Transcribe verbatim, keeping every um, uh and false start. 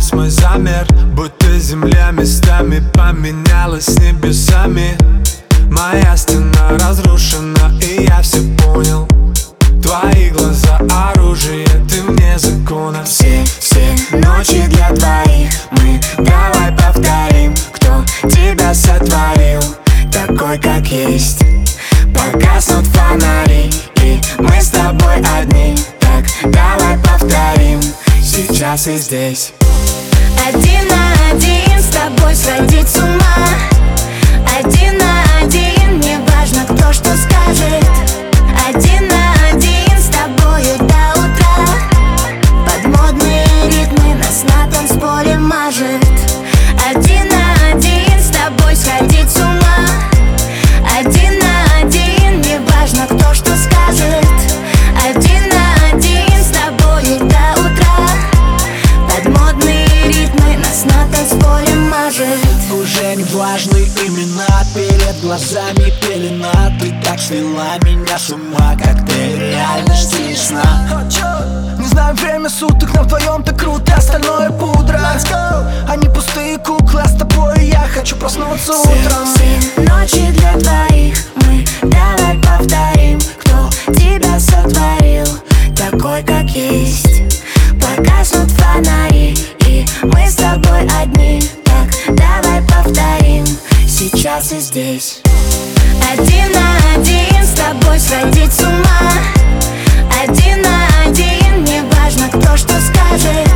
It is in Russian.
весь мой замер, будто земля местами поменялась с небесами. Моя стена разрушена, и я все понял. Твои глаза оружие, ты мне закона. Все, все ночи для двоих мы давай повторим, кто тебя сотворил, такой как есть. Погаснут фонари, и мы с тобой одни. Так давай повторим сейчас и здесь. Один на один с тобой сходить с ума. Один на один, не важно кто что скажет. Один на один с тобою до утра. Под модные ритмы нас на танцполе мажет. Один на один с тобой сходить с ума. Один на один, не важно кто что скажет. Один на один с тобою до утра. Под модные ритмы нас на танцполе мажет. Уже не важны имена, перед глазами пелена. Ты так свела меня с ума, коктейль реальности и сна. Не знаю время суток, но вдвоем так круто, остальное пудра. Они пустые куклы, а с тобой я хочу проснуться утром. Все, все ночи для двоих мы давай повторим, кто тебя сотворил, такой как есть. Погаснут фонари, и мы с тобой одни. Так давай повторим сейчас и здесь. Один на один с тобой сходить с ума. Один на один, не важно кто что скажет.